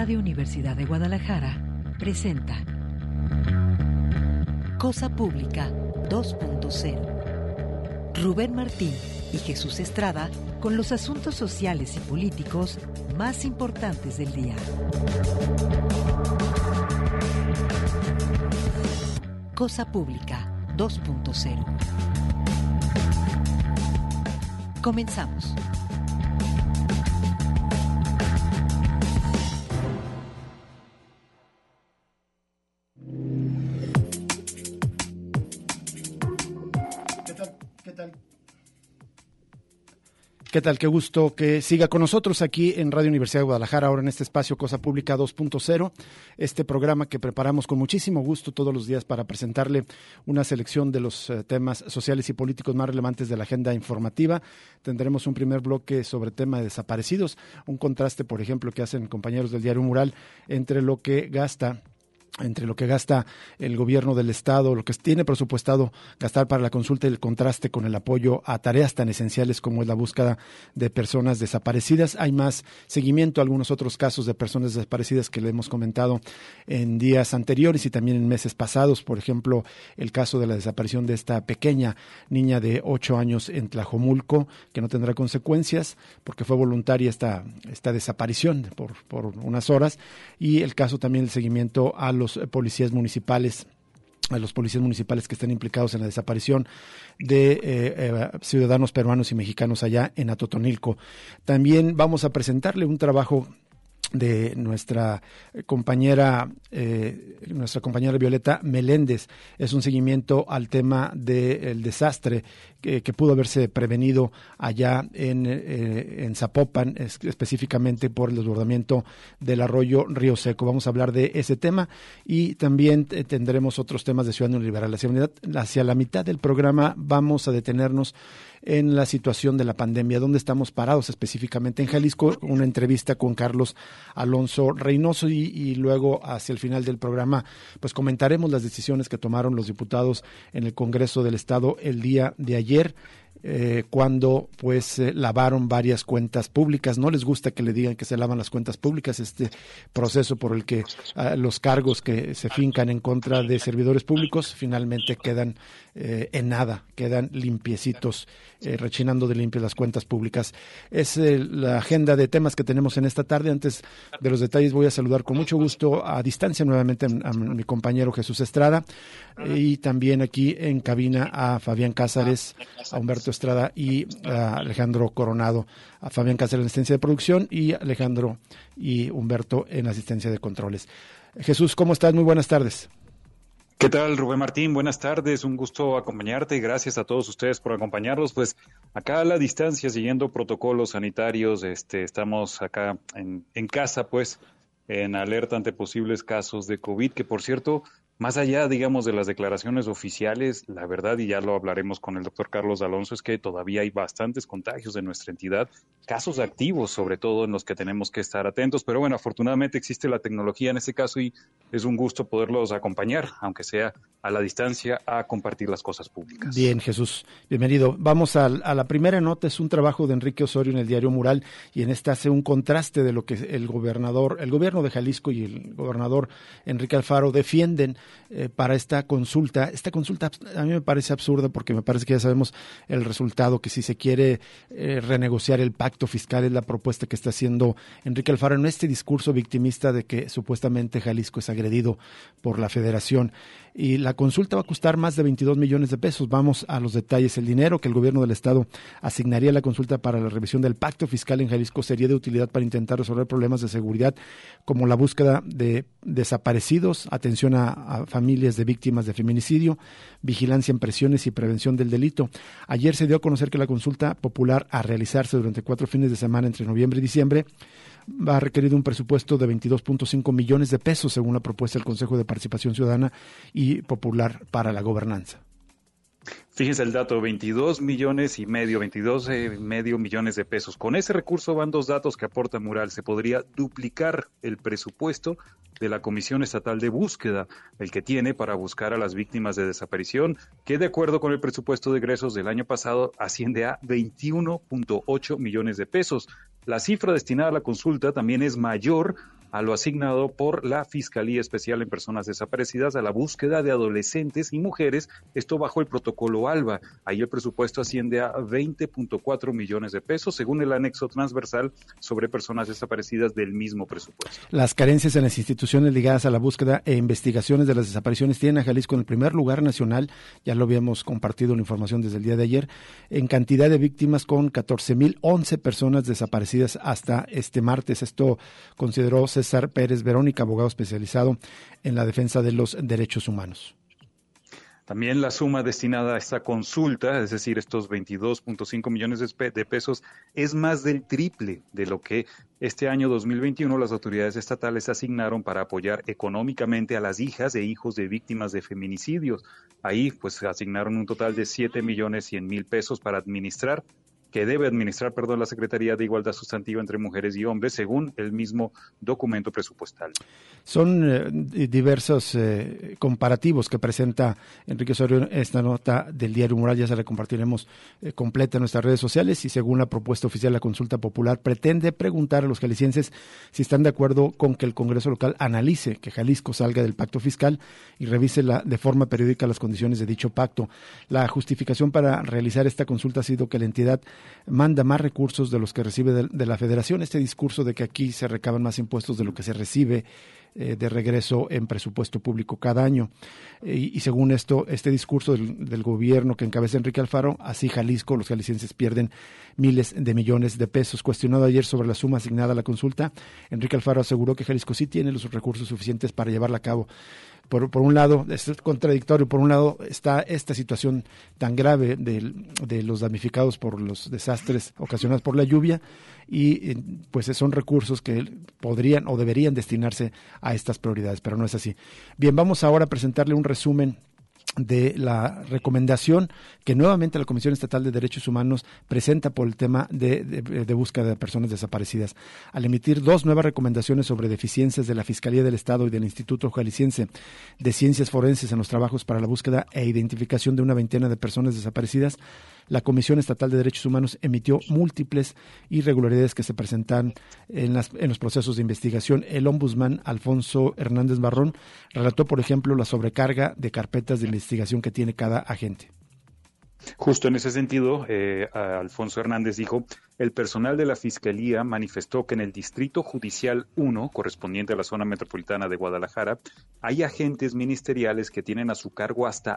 Radio Universidad de Guadalajara presenta Cosa Pública 2.0. Rubén Martín y Jesús Estrada con los asuntos sociales y políticos más importantes del día. Cosa Pública 2.0. Comenzamos. ¿Qué tal? Qué gusto que siga con nosotros aquí en Radio Universidad de Guadalajara, ahora en este espacio Cosa Pública 2.0, este programa que preparamos con muchísimo gusto todos los días para presentarle una selección de los temas sociales y políticos más relevantes de la agenda informativa. Tendremos un primer bloque sobre tema de desaparecidos, un contraste, por ejemplo, que hacen compañeros del diario Mural entre lo que gasta el gobierno del Estado, lo que tiene presupuestado gastar para la consulta y el contraste con el apoyo a tareas tan esenciales como es la búsqueda de personas desaparecidas. Hay más seguimiento a algunos otros casos de personas desaparecidas que le hemos comentado en días anteriores y también en meses pasados. Por ejemplo, el caso de la desaparición de esta pequeña niña de 8 años en Tlajomulco, que no tendrá consecuencias porque fue voluntaria esta desaparición por unas horas, y el caso también del seguimiento a los policías municipales que están implicados en la desaparición de ciudadanos peruanos y mexicanos allá en Atotonilco. También vamos a presentarle un trabajo de nuestra compañera Violeta Meléndez. Es un seguimiento al tema del desastre que pudo haberse prevenido allá en Zapopan, específicamente por el desbordamiento del arroyo Río Seco. Vamos a hablar de ese tema y también tendremos otros temas de Ciudad Neoliberal. Hacia la mitad del programa vamos a detenernos en la situación de la pandemia, dónde estamos parados específicamente en Jalisco, una entrevista con Carlos Alonso Reynoso y luego hacia el final del programa pues comentaremos las decisiones que tomaron los diputados en el Congreso del Estado el día de ayer, cuando pues lavaron varias cuentas públicas. No les gusta que le digan que se lavan las cuentas públicas, este proceso por el que los cargos que se fincan en contra de servidores públicos finalmente quedan en nada, quedan limpiecitos, rechinando de limpias las cuentas públicas. Es la agenda de temas que tenemos en esta tarde. Antes de los detalles voy a saludar con mucho gusto a distancia nuevamente a mi compañero Jesús Estrada y también aquí en cabina a Fabián Cázares, a Humberto Estrada y a Alejandro Coronado, a Fabián Cázares en asistencia de producción y Alejandro y Humberto en asistencia de controles. Jesús, ¿cómo estás? Muy buenas tardes. ¿Qué tal, Rubén Martín? Buenas tardes, un gusto acompañarte y gracias a todos ustedes por acompañarnos. Pues acá a la distancia, siguiendo protocolos sanitarios, estamos acá en casa, pues en alerta ante posibles casos de COVID, que por cierto, más allá, digamos, de las declaraciones oficiales, la verdad, y ya lo hablaremos con el doctor Carlos Alonso, es que todavía hay bastantes contagios en nuestra entidad, casos activos sobre todo en los que tenemos que estar atentos, pero bueno, afortunadamente existe la tecnología en este caso y es un gusto poderlos acompañar, aunque sea a la distancia, a compartir las cosas públicas. Bien, Jesús, bienvenido. Vamos a la primera nota, es un trabajo de Enrique Osorio en el diario Mural y en esta hace un contraste de lo que el gobierno de Jalisco y el gobernador Enrique Alfaro defienden para esta consulta. Esta consulta a mí me parece absurda porque me parece que ya sabemos el resultado, que si se quiere renegociar el pacto fiscal es la propuesta que está haciendo Enrique Alfaro en este discurso victimista de que supuestamente Jalisco es agredido por la Federación. Y la consulta va a costar más de 22 millones de pesos. Vamos a los detalles. El dinero que el gobierno del Estado asignaría a la consulta para la revisión del pacto fiscal en Jalisco sería de utilidad para intentar resolver problemas de seguridad como la búsqueda de desaparecidos, atención a familias de víctimas de feminicidio, vigilancia en prisiones y prevención del delito. Ayer se dio a conocer que la consulta popular a realizarse durante 4 fines de semana entre noviembre y diciembre va a requerir un presupuesto de 22.5 millones de pesos según la propuesta del Consejo de Participación Ciudadana y Popular para la Gobernanza. Fíjense el dato, 22 millones y medio millones de pesos. Con ese recurso van dos datos que aporta Mural. Se podría duplicar el presupuesto de la Comisión Estatal de Búsqueda, el que tiene para buscar a las víctimas de desaparición, que de acuerdo con el presupuesto de egresos del año pasado asciende a 21.8 millones de pesos. La cifra destinada a la consulta también es mayor a lo asignado por la Fiscalía Especial en Personas Desaparecidas a la búsqueda de adolescentes y mujeres, esto bajo el protocolo ALBA. Ahí el presupuesto asciende a 20.4 millones de pesos, según el anexo transversal sobre personas desaparecidas del mismo presupuesto. Las carencias en las instituciones ligadas a la búsqueda e investigaciones de las desapariciones tienen a Jalisco en el primer lugar nacional, ya lo habíamos compartido la información desde el día de ayer, en cantidad de víctimas con 14.011 personas desaparecidas hasta este martes. Esto consideró César Pérez Verónica, abogado especializado en la defensa de los derechos humanos. También la suma destinada a esta consulta, es decir, estos 22.5 millones de pesos, es más del triple de lo que este año 2021 las autoridades estatales asignaron para apoyar económicamente a las hijas e hijos de víctimas de feminicidios. Ahí pues asignaron un total de 7.100.000 pesos para administrar, que debe administrar, la Secretaría de Igualdad Sustantiva entre Mujeres y Hombres, según el mismo documento presupuestal. Son diversos comparativos que presenta Enrique Osorio en esta nota del Diario Mural. Ya se la compartiremos completa en nuestras redes sociales, y según la propuesta oficial, la consulta popular pretende preguntar a los jaliscienses si están de acuerdo con que el Congreso local analice que Jalisco salga del pacto fiscal y revise de forma periódica las condiciones de dicho pacto. La justificación para realizar esta consulta ha sido que la entidad manda más recursos de los que recibe de la Federación. Este discurso de que aquí se recaban más impuestos de lo que se recibe de regreso en presupuesto público cada año. Y según este discurso del gobierno que encabeza Enrique Alfaro, así Jalisco, los jaliscienses pierden miles de millones de pesos. Cuestionado ayer sobre la suma asignada a la consulta, Enrique Alfaro aseguró que Jalisco sí tiene los recursos suficientes para llevarla a cabo. Por un lado, es contradictorio. Por un lado está esta situación tan grave de los damnificados por los desastres ocasionados por la lluvia, y pues son recursos que podrían o deberían destinarse a estas prioridades, pero no es así. Bien, vamos ahora a presentarle un resumen de la recomendación que nuevamente la Comisión Estatal de Derechos Humanos presenta por el tema de búsqueda de personas desaparecidas, al emitir 2 nuevas recomendaciones sobre deficiencias de la Fiscalía del Estado y del Instituto Jalisciense de Ciencias Forenses en los trabajos para la búsqueda e identificación de una veintena de personas desaparecidas. La Comisión Estatal de Derechos Humanos emitió múltiples irregularidades que se presentan en los procesos de investigación. El ombudsman Alfonso Hernández Barrón relató, por ejemplo, la sobrecarga de carpetas de investigación que tiene cada agente. Justo en ese sentido, Alfonso Hernández dijo: el personal de la Fiscalía manifestó que en el Distrito Judicial 1, correspondiente a la zona metropolitana de Guadalajara, hay agentes ministeriales que tienen a su cargo hasta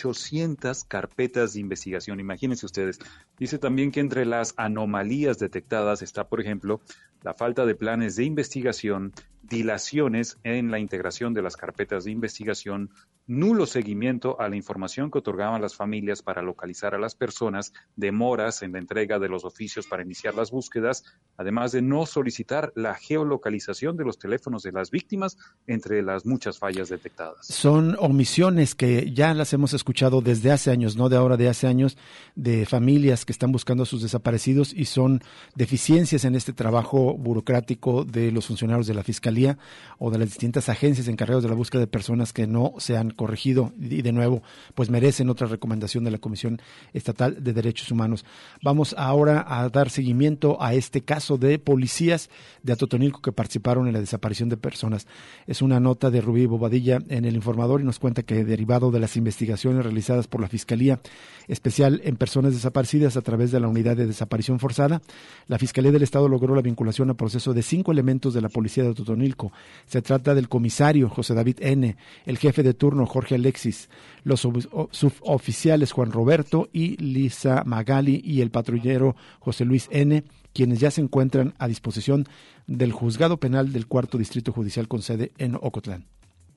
800 carpetas de investigación. Imagínense ustedes. Dice también que entre las anomalías detectadas está, por ejemplo, la falta de planes de investigación, dilaciones en la integración de las carpetas de investigación, nulo seguimiento a la información que otorgaban las familias para localizar a las personas, demoras en la entrega de los oficios para iniciar las búsquedas, además de no solicitar la geolocalización de los teléfonos de las víctimas, entre las muchas fallas detectadas. Son omisiones que ya las hemos escuchado desde hace años, no de ahora, de hace años, de familias que están buscando a sus desaparecidos, y son deficiencias en este trabajo burocrático de los funcionarios de la Fiscalía o de las distintas agencias encargadas de la búsqueda de personas que no se han corregido, y de nuevo pues merecen otra recomendación de la Comisión Estatal de Derechos Humanos. Vamos ahora a dar seguimiento a este caso de policías de Atotonilco que participaron en la desaparición de personas. Es una nota de Rubí Bobadilla en El Informador, y nos cuenta que, derivado de las investigaciones realizadas por la Fiscalía Especial en Personas Desaparecidas a través de la Unidad de Desaparición Forzada, la Fiscalía del Estado logró la vinculación a proceso de 5 elementos de la Policía de Atotonilco. Se trata del comisario José David N., el jefe de turno Jorge Alexis, los suboficiales Juan Roberto y Lisa Magali y el patrullero José Luis N., quienes ya se encuentran a disposición del Juzgado Penal del 4º Distrito Judicial con sede en Ocotlán.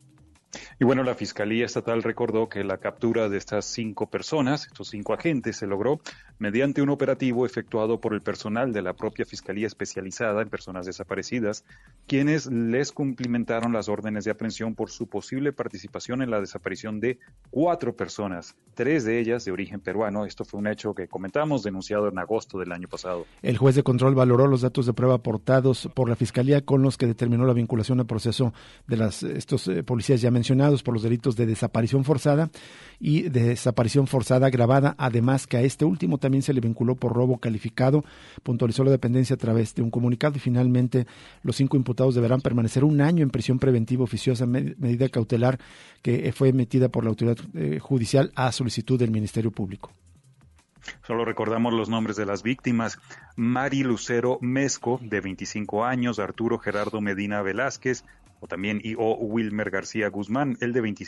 Y bueno, la Fiscalía Estatal recordó que la captura de estas 5 personas, estos 5 agentes, se logró mediante un operativo efectuado por el personal de la propia Fiscalía Especializada en Personas Desaparecidas, quienes les cumplimentaron las órdenes de aprehensión por su posible participación en la desaparición de 4 personas, 3 de ellas de origen peruano. Esto fue un hecho que comentamos, denunciado en agosto del año pasado. El juez de control valoró los datos de prueba aportados por la Fiscalía, con los que determinó la vinculación al proceso de estos policías ya mencionados por los delitos de desaparición forzada y de desaparición forzada agravada, además que a este último también se le vinculó por robo calificado, puntualizó la dependencia a través de un comunicado, y finalmente los 5 imputados deberán permanecer 1 año en prisión preventiva oficiosa, medida cautelar que fue emitida por la autoridad judicial a solicitud del Ministerio Público. Solo recordamos los nombres de las víctimas: Mari Lucero Mezco, de 25 años, Arturo Gerardo Medina Velázquez, o también Wilmer García Guzmán, el de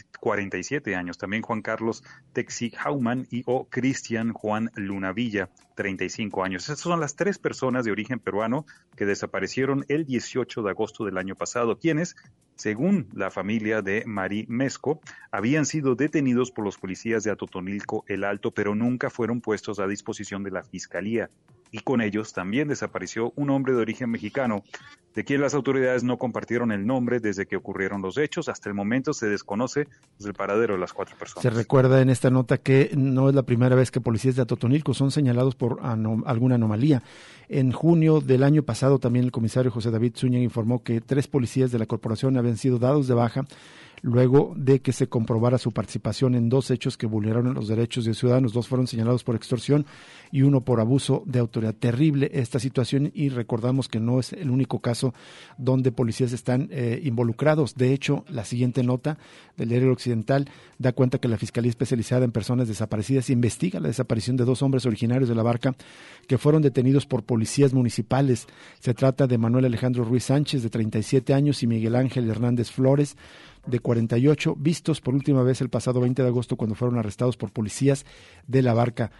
47 años, también Juan Carlos Texi Hauman y Cristian Juan Lunavilla, 35 años. Estas son las 3 personas de origen peruano que desaparecieron el 18 de agosto del año pasado, quienes, según la familia de Mari Mezco, habían sido detenidos por los policías de Atotonilco el Alto, pero nunca fueron puestos a disposición de la Fiscalía. Y con ellos también desapareció un hombre de origen mexicano, de quien las autoridades no compartieron el nombre desde que ocurrieron los hechos. Hasta el momento se desconoce el paradero de las 4 personas. Se recuerda en esta nota que no es la primera vez que policías de Atotonilco son señalados por alguna anomalía. En junio del año pasado también el comisario José David Zúñiga informó que 3 policías de la corporación habían sido dados de baja luego de que se comprobara su participación en 2 hechos que vulneraron los derechos de ciudadanos. 2 fueron señalados por extorsión y 1 por abuso de autoridad. Terrible esta situación, y recordamos que no es el único caso donde policías están involucrados. De hecho, la siguiente nota del Diario Occidental da cuenta que la Fiscalía Especializada en Personas Desaparecidas investiga la desaparición de 2 hombres originarios de La Barca que fueron detenidos por policías municipales. Se trata de Manuel Alejandro Ruiz Sánchez, de 37 años, y Miguel Ángel Hernández Flores, de 48, vistos por última vez el pasado 20 de agosto cuando fueron arrestados por policías de La Barca.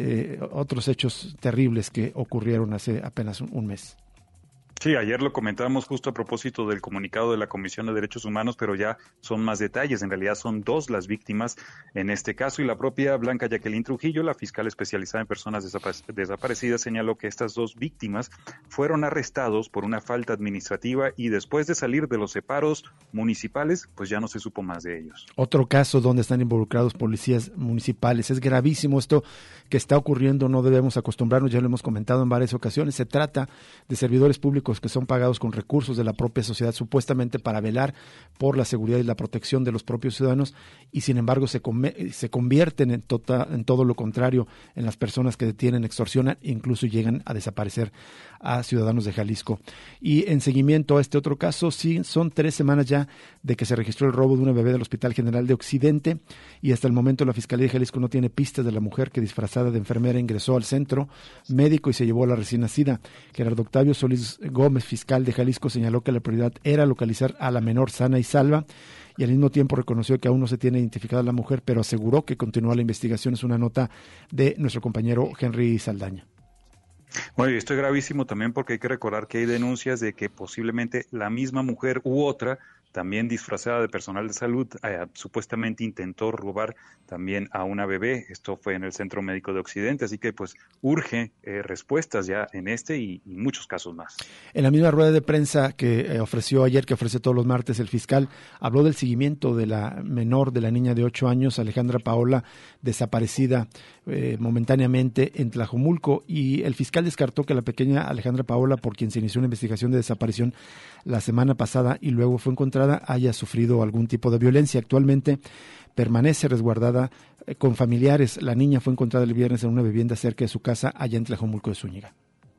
Otros hechos terribles que ocurrieron hace apenas un mes. Sí, ayer lo comentábamos justo a propósito del comunicado de la Comisión de Derechos Humanos, pero ya son más detalles. En realidad son 2 las víctimas en este caso, y la propia Blanca Jacqueline Trujillo, la fiscal especializada en personas desaparecidas, señaló que estas 2 víctimas fueron arrestados por una falta administrativa, y después de salir de los separos municipales, pues ya no se supo más de ellos. Otro caso donde están involucrados policías municipales. Es gravísimo esto que está ocurriendo, no debemos acostumbrarnos, ya lo hemos comentado en varias ocasiones. Se trata de servidores públicos que son pagados con recursos de la propia sociedad, supuestamente para velar por la seguridad y la protección de los propios ciudadanos, y sin embargo se convierten en todo lo contrario, en las personas que detienen, extorsionan e incluso llegan a desaparecer a ciudadanos de Jalisco. Y en seguimiento a este otro caso, sí, son 3 semanas ya de que se registró el robo de una bebé del Hospital General de Occidente, y hasta el momento la Fiscalía de Jalisco no tiene pistas de la mujer que, disfrazada de enfermera, ingresó al centro médico y se llevó a la recién nacida. Gerardo Octavio Solís Gómez, fiscal de Jalisco, señaló que la prioridad era localizar a la menor sana y salva, y al mismo tiempo reconoció que aún no se tiene identificada a la mujer, pero aseguró que continúa la investigación. Es una nota de nuestro compañero Henry Saldaña. Bueno, y esto es gravísimo también porque hay que recordar que hay denuncias de que posiblemente la misma mujer u otra, también disfrazada de personal de salud, supuestamente intentó robar también a una bebé. Esto fue en el Centro Médico de Occidente, así que pues urge respuestas ya en este y muchos casos más. En la misma rueda de prensa que ofreció ayer, que ofrece todos los martes, el fiscal habló del seguimiento de la menor, de la niña de 8 años, Alejandra Paola, desaparecida momentáneamente en Tlajomulco, y el fiscal descartó que la pequeña Alejandra Paola, por quien se inició una investigación de desaparición la semana pasada y luego fue encontrada, haya sufrido algún tipo de violencia. Actualmente permanece resguardada con familiares. La niña fue encontrada el viernes en una vivienda cerca de su casa allá en Tlajomulco de Zúñiga.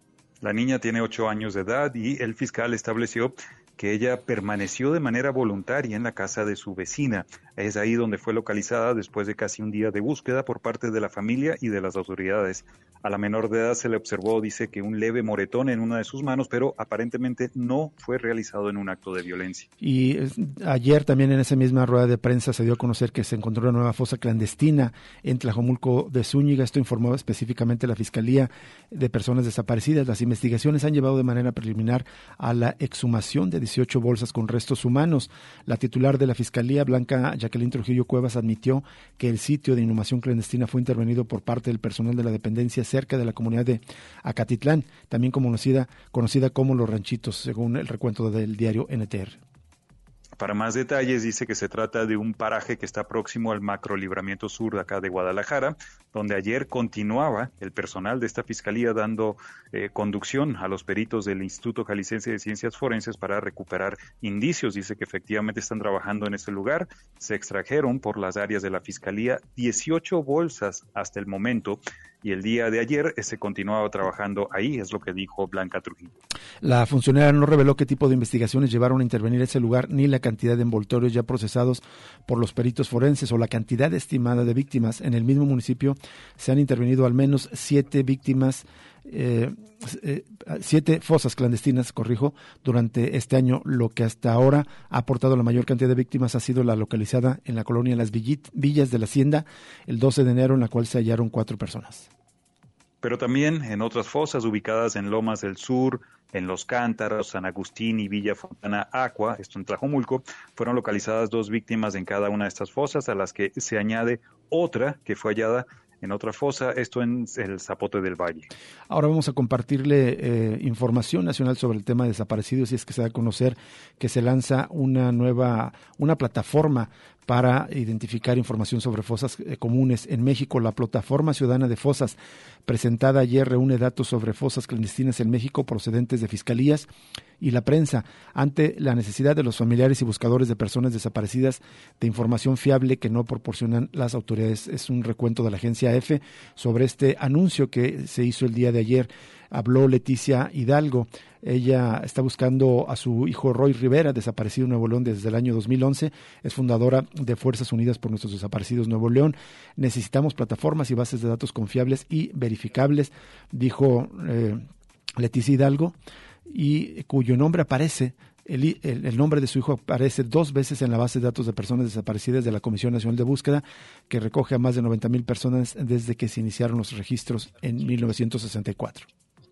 La niña tiene 8 años de edad y el fiscal estableció que ella permaneció de manera voluntaria en la casa de su vecina. Es ahí donde fue localizada después de casi un día de búsqueda por parte de la familia y de las autoridades. A la menor de edad se le observó, dice, que un leve moretón en una de sus manos, pero aparentemente no fue realizado en un acto de violencia. Y ayer también en esa misma rueda de prensa se dio a conocer que se encontró una nueva fosa clandestina en Tlajomulco de Zúñiga. Esto informó específicamente la Fiscalía de Personas Desaparecidas. Las investigaciones han llevado de manera preliminar a la exhumación de 18 bolsas con restos humanos. La titular de la Fiscalía, Blanca Jacqueline Trujillo Cuevas, admitió que el sitio de inhumación clandestina fue intervenido por parte del personal de la dependencia cerca de la comunidad de Acatitlán, también conocida como Los Ranchitos, según el recuento del diario NTR. Para más detalles, dice que se trata de un paraje que está próximo al macrolibramiento sur de acá de Guadalajara, donde ayer continuaba el personal de esta fiscalía dando conducción a los peritos del Instituto Jalisciense de Ciencias Forenses para recuperar indicios. Dice que efectivamente están trabajando en este lugar. Se extrajeron por las áreas de la fiscalía 18 bolsas hasta el momento, y el día de ayer se continuaba trabajando ahí, es lo que dijo Blanca Trujillo. La funcionaria no reveló qué tipo de investigaciones llevaron a intervenir ese lugar, ni la cantidad de envoltorios ya procesados por los peritos forenses o la cantidad estimada de víctimas. En el mismo municipio se han intervenido al menos 7 víctimas, 7 fosas clandestinas, durante este año. Lo que hasta ahora ha aportado la mayor cantidad de víctimas ha sido la localizada en la colonia Las Villas de la Hacienda el 12 de enero, en la cual se hallaron 4 personas. Pero también en otras fosas ubicadas en Lomas del Sur, en Los Cántaros, San Agustín y Villa Fontana Aqua, esto en Tlajomulco, fueron localizadas 2 víctimas en cada una de estas fosas, a las que se añade otra que fue hallada en otra fosa, esto en el Zapote del Valle. Ahora vamos a compartirle información nacional sobre el tema de desaparecidos, y es que se da a conocer que se lanza una plataforma para identificar información sobre fosas comunes en México. La Plataforma Ciudadana de Fosas, presentada ayer, reúne datos sobre fosas clandestinas en México procedentes de fiscalías y la prensa, ante la necesidad de los familiares y buscadores de personas desaparecidas de información fiable que no proporcionan las autoridades. Es un recuento de la agencia EFE sobre este anuncio que se hizo el día de ayer. Habló Leticia Hidalgo. Ella está buscando a su hijo Roy Rivera, desaparecido en Nuevo León desde el año 2011. Es fundadora de Fuerzas Unidas por Nuestros Desaparecidos Nuevo León. Necesitamos plataformas y bases de datos confiables y verificables, dijo Leticia Hidalgo, y cuyo nombre aparece, el nombre de su hijo aparece 2 veces en la base de datos de personas desaparecidas de la Comisión Nacional de Búsqueda, que recoge a más de 90,000 personas desde que se iniciaron los registros en 1964.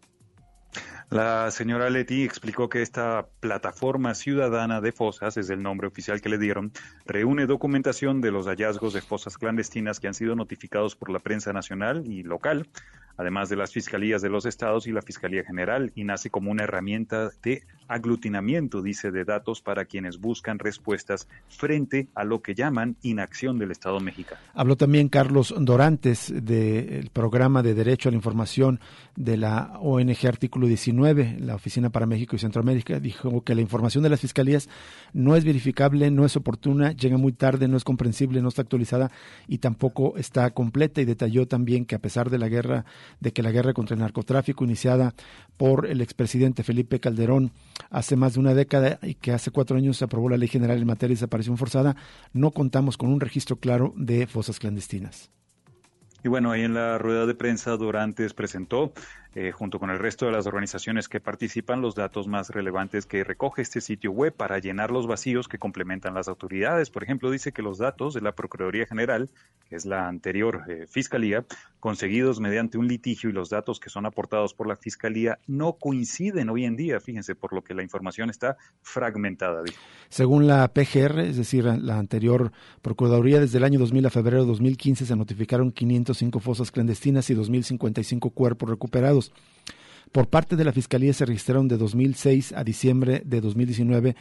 La señora Leti explicó que esta Plataforma Ciudadana de Fosas, es el nombre oficial que le dieron, reúne documentación de los hallazgos de fosas clandestinas que han sido notificados por la prensa nacional y local, además de las fiscalías de los estados y la Fiscalía General, y nace como una herramienta de aglutinamiento, dice, de datos para quienes buscan respuestas frente a lo que llaman inacción del Estado mexicano. Habló también Carlos Dorantes del Programa de Derecho a la Información de la ONG Artículo 19, la Oficina para México y Centroamérica. Dijo que la información de las fiscalías no es verificable, no es oportuna, llega muy tarde, no es comprensible, no está actualizada y tampoco está completa, y detalló también que a pesar de que la guerra contra el narcotráfico iniciada por el expresidente Felipe Calderón hace más de una década y que hace 4 años se aprobó la Ley General en materia de desaparición forzada, no contamos con un registro claro de fosas clandestinas. Y bueno, ahí en la rueda de prensa Dorantes presentó, junto con el resto de las organizaciones que participan, los datos más relevantes que recoge este sitio web para llenar los vacíos que complementan las autoridades. Por ejemplo, dice que los datos de la Procuraduría General, que es la anterior Fiscalía, conseguidos mediante un litigio, y los datos que son aportados por la Fiscalía no coinciden hoy en día, fíjense, por lo que la información está fragmentada. Dijo. Según la PGR, es decir, la anterior Procuraduría, desde el año 2000 a febrero de 2015 se notificaron 505 fosas clandestinas y 2.055 cuerpos recuperados. Por parte de la Fiscalía se registraron de 2006 a diciembre de 2019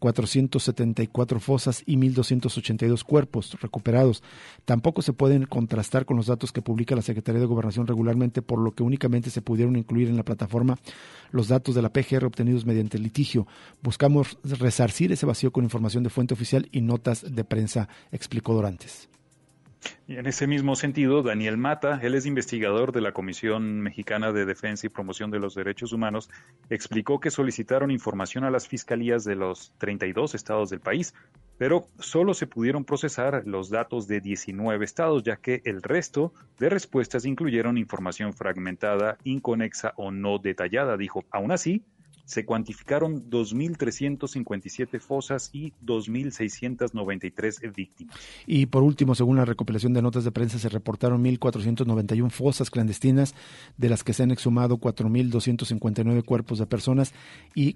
474 fosas y 1.282 cuerpos recuperados. Tampoco se pueden contrastar con los datos que publica la Secretaría de Gobernación regularmente, por lo que únicamente se pudieron incluir en la plataforma los datos de la PGR obtenidos mediante el litigio. Buscamos resarcir ese vacío con información de fuente oficial y notas de prensa, explicó Dorantes. Y en ese mismo sentido, Daniel Mata, él es investigador de la Comisión Mexicana de Defensa y Promoción de los Derechos Humanos, explicó que solicitaron información a las fiscalías de los 32 estados del país, pero solo se pudieron procesar los datos de 19 estados, ya que el resto de respuestas incluyeron información fragmentada, inconexa o no detallada, dijo. Aún así, se cuantificaron 2.357 fosas y 2.693 víctimas. Y por último, según la recopilación de notas de prensa, se reportaron 1.491 fosas clandestinas, de las que se han exhumado 4.259 cuerpos de personas y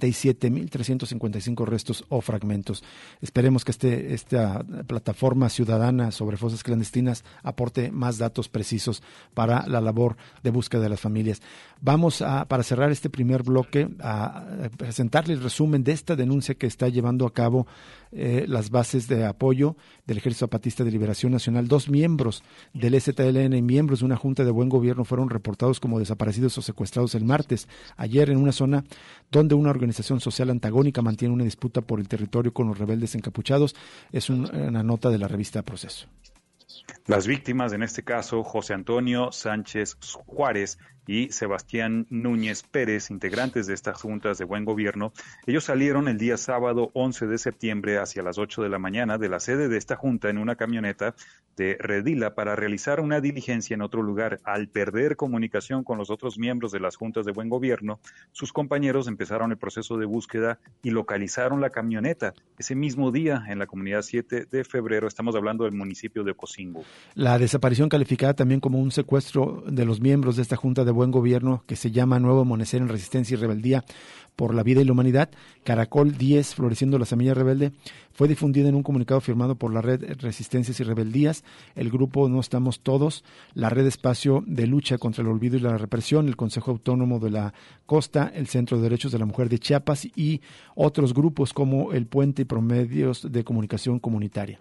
47.355 restos o fragmentos. Esperemos que esta plataforma ciudadana sobre fosas clandestinas aporte más datos precisos para la labor de búsqueda de las familias. Vamos para cerrar este primer bloque, a presentarle el resumen de esta denuncia que está llevando a cabo las bases de apoyo del Ejército Zapatista de Liberación Nacional. 2 miembros del EZLN y miembros de una junta de buen gobierno fueron reportados como desaparecidos o secuestrados el martes, ayer, en una zona donde una organización social antagónica mantiene una disputa por el territorio con los rebeldes encapuchados. Es una nota de la revista Proceso. Las víctimas, en este caso, José Antonio Sánchez Juárez y Sebastián Núñez Pérez, integrantes de estas juntas de buen gobierno, ellos salieron el día sábado 11 de septiembre hacia las 8 de la mañana de la sede de esta junta en una camioneta de Redila para realizar una diligencia en otro lugar. Al perder comunicación con los otros miembros de las juntas de buen gobierno, sus compañeros empezaron el proceso de búsqueda y localizaron la camioneta ese mismo día en la comunidad 7 de febrero. Estamos hablando del municipio de Ocosingo. La desaparición, calificada también como un secuestro de los miembros de esta junta de buen gobierno, que se llama Nuevo Amanecer en Resistencia y Rebeldía por la Vida y la Humanidad, Caracol 10, Floreciendo la Semilla Rebelde, fue difundida en un comunicado firmado por la Red Resistencias y Rebeldías, el grupo No Estamos Todos, la Red Espacio de Lucha contra el Olvido y la Represión, el Consejo Autónomo de la Costa, el Centro de Derechos de la Mujer de Chiapas y otros grupos como el Puente y Promedios de Comunicación Comunitaria.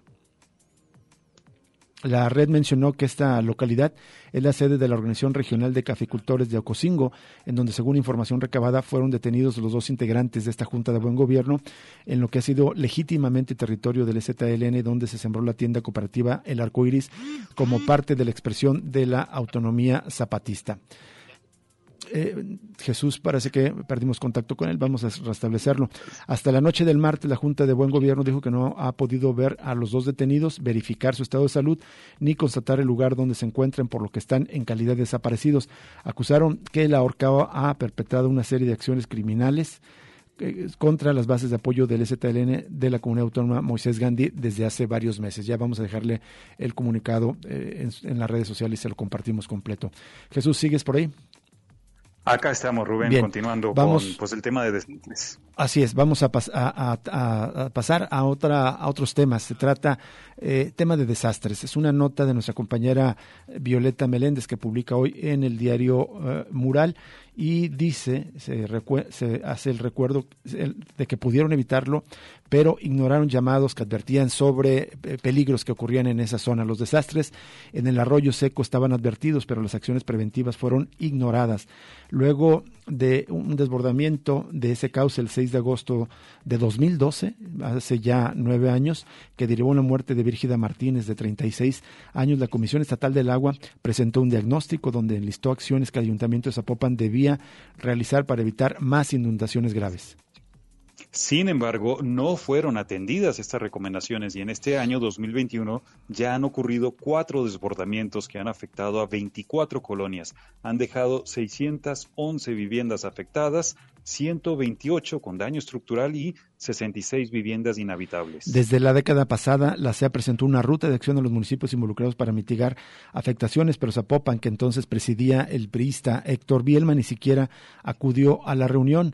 La red mencionó que esta localidad es la sede de la Organización Regional de Caficultores de Ocosingo, en donde, según información recabada, fueron detenidos los 2 integrantes de esta Junta de Buen Gobierno en lo que ha sido legítimamente territorio del EZLN, donde se sembró la tienda cooperativa El Arco Iris como parte de la expresión de la autonomía zapatista. Jesús, parece que perdimos contacto con él, vamos a restablecerlo. Hasta la noche del martes, la Junta de Buen Gobierno dijo que no ha podido ver a los 2 detenidos, verificar su estado de salud, ni constatar el lugar donde se encuentran, por lo que están en calidad de desaparecidos. Acusaron que el ahorcado ha perpetrado una serie de acciones criminales contra las bases de apoyo del EZLN de la Comunidad Autónoma Moisés Gandhi desde hace varios meses. Ya vamos a dejarle el comunicado en las redes sociales y se lo compartimos completo. Jesús, ¿sigues por ahí? Acá estamos, Rubén, bien, continuando vamos, con el tema de desastres. Así es, vamos a pasar a otros temas. Se trata tema de desastres. Es una nota de nuestra compañera Violeta Meléndez que publica hoy en el diario Mural y dice, se hace el recuerdo de que pudieron evitarlo, pero ignoraron llamados que advertían sobre peligros que ocurrían en esa zona. Los desastres en el arroyo seco estaban advertidos, pero las acciones preventivas fueron ignoradas. Luego de un desbordamiento de ese cauce el 6 de agosto de 2012, hace ya 9 años, que derivó en la muerte de Brígida Martínez, de 36 años, la Comisión Estatal del Agua presentó un diagnóstico donde enlistó acciones que el Ayuntamiento de Zapopan debía realizar para evitar más inundaciones graves. Sin embargo, no fueron atendidas estas recomendaciones y en este año 2021 ya han ocurrido 4 desbordamientos que han afectado a 24 colonias. Han dejado 611 viviendas afectadas, 128 con daño estructural y 66 viviendas inhabitables. Desde la década pasada, la CEA presentó una ruta de acción a los municipios involucrados para mitigar afectaciones, pero Zapopan, que entonces presidía el priista Héctor Bielma, ni siquiera acudió a la reunión.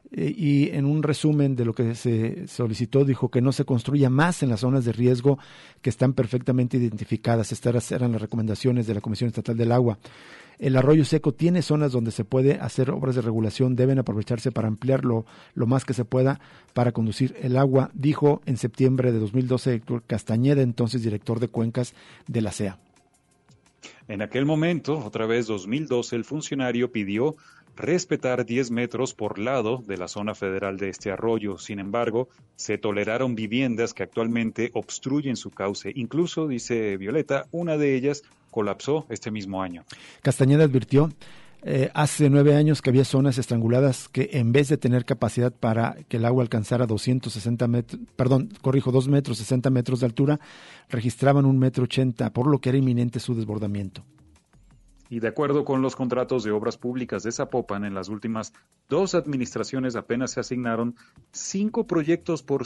Y en un resumen de lo que se solicitó, dijo que no se construya más en las zonas de riesgo que están perfectamente identificadas. Estas eran las recomendaciones de la Comisión Estatal del Agua. El arroyo seco tiene zonas donde se puede hacer obras de regulación, deben aprovecharse para ampliarlo lo más que se pueda para conducir el agua, dijo en septiembre de 2012 Héctor Castañeda, entonces director de cuencas de la CEA. En aquel momento, otra vez 2012, el funcionario pidió respetar 10 metros por lado de la zona federal de este arroyo. Sin embargo, se toleraron viviendas que actualmente obstruyen su cauce. Incluso, dice Violeta, una de ellas colapsó este mismo año. Castañeda advirtió hace 9 años que había zonas estranguladas que en vez de tener capacidad para que el agua alcanzara 2 metros 60 metros de altura, registraban 1,80 metros, por lo que era inminente su desbordamiento. Y de acuerdo con los contratos de obras públicas de Zapopan, en las últimas 2 administraciones apenas se asignaron 5 proyectos por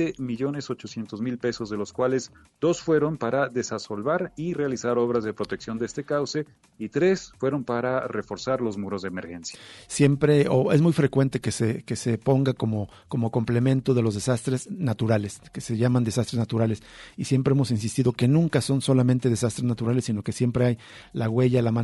7,800,000 pesos, de los cuales 2 fueron para desasolvar y realizar obras de protección de este cauce y 3 fueron para reforzar los muros de emergencia. Siempre, es muy frecuente que se ponga como complemento de los desastres naturales, que se llaman desastres naturales, y siempre hemos insistido que nunca son solamente desastres naturales, sino que siempre hay la huella, la mano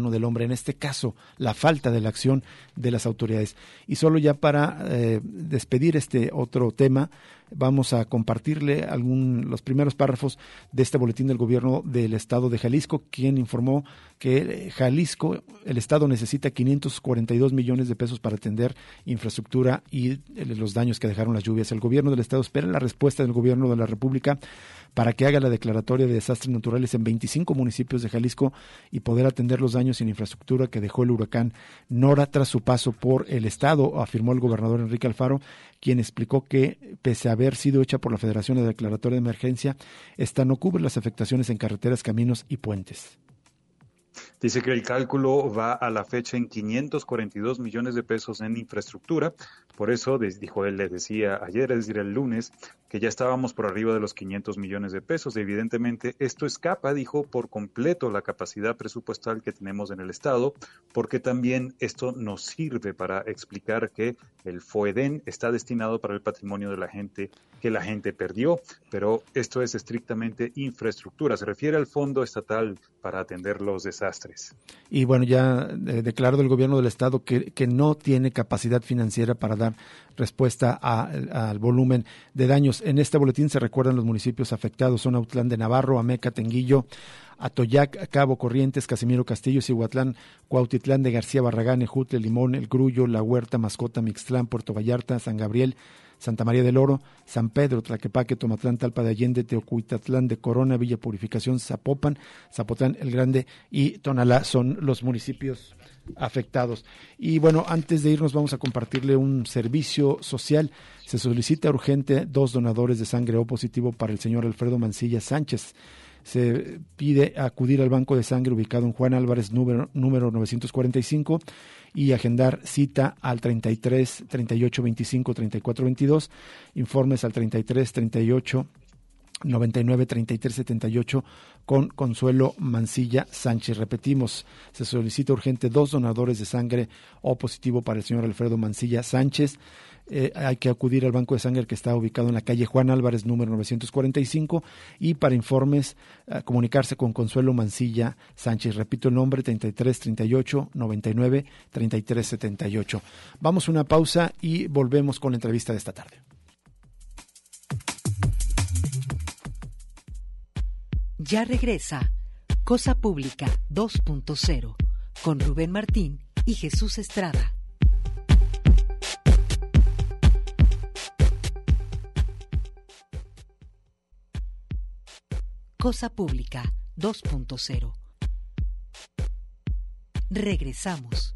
mano del hombre, en este caso la falta de la acción de las autoridades. Y solo ya para despedir este otro tema, vamos a compartirle los primeros párrafos de este boletín del gobierno del estado de Jalisco, quien informó que Jalisco, el estado necesita 542 millones de pesos para atender infraestructura y los daños que dejaron las lluvias. El gobierno del estado espera la respuesta del gobierno de la República para que haga la declaratoria de desastres naturales en 25 municipios de Jalisco y poder atender los daños en infraestructura que dejó el huracán Nora tras su paso por el estado, afirmó el gobernador Enrique Alfaro, quien explicó que, pese a haber sido hecha por la Federación de Declaratoria de Emergencia, esta no cubre las afectaciones en carreteras, caminos y puentes. Dice que el cálculo va a la fecha en 542 millones de pesos en infraestructura. Por eso, dijo él, les decía ayer, es decir, el lunes, que ya estábamos por arriba de los 500 millones de pesos. Evidentemente, esto escapa, dijo, por completo la capacidad presupuestal que tenemos en el Estado, porque también esto nos sirve para explicar que el FOEDEN está destinado para el patrimonio de la gente que la gente perdió, pero esto es estrictamente infraestructura. Se refiere al Fondo Estatal para atender los desastres. Y bueno, ya declaró el gobierno del Estado que no tiene capacidad financiera para dar respuesta al volumen de daños. En este boletín se recuerdan los municipios afectados: son Autlán de Navarro, Ameca, Tenguillo, Atoyac, Cabo Corrientes, Casimiro Castillo, Cihuatlán, Cuautitlán de García Barragán, Ejutla, Limón, El Grullo, La Huerta, Mascota, Mixtlán, Puerto Vallarta, San Gabriel, Santa María del Oro, San Pedro, Tlaquepaque, Tomatlán, Talpa de Allende, Teocuitatlán de Corona, Villa Purificación, Zapopan, Zapotlán el Grande y Tonalá son los municipios afectados. Y bueno, antes de irnos vamos a compartirle un servicio social. Se solicita urgente 2 donadores de sangre O positivo para el señor Alfredo Mancilla Sánchez. Se pide acudir al banco de sangre ubicado en Juan Álvarez número 945 y agendar cita al 33 38 25 34 22, informes al 33 38 99 33 78 con Consuelo Mancilla Sánchez. Repetimos, se solicita urgente 2 donadores de sangre O positivo para el señor Alfredo Mancilla Sánchez. Hay que acudir al banco de sangre que está ubicado en la calle Juan Álvarez número 945 y para informes comunicarse con Consuelo Mancilla Sánchez. Repito el nombre: 33 38 99 33 78. Vamos a una pausa y volvemos con la entrevista de esta tarde. Ya regresa Cosa Pública 2.0 con Rubén Martín y Jesús Estrada. Cosa Pública 2.0. Regresamos.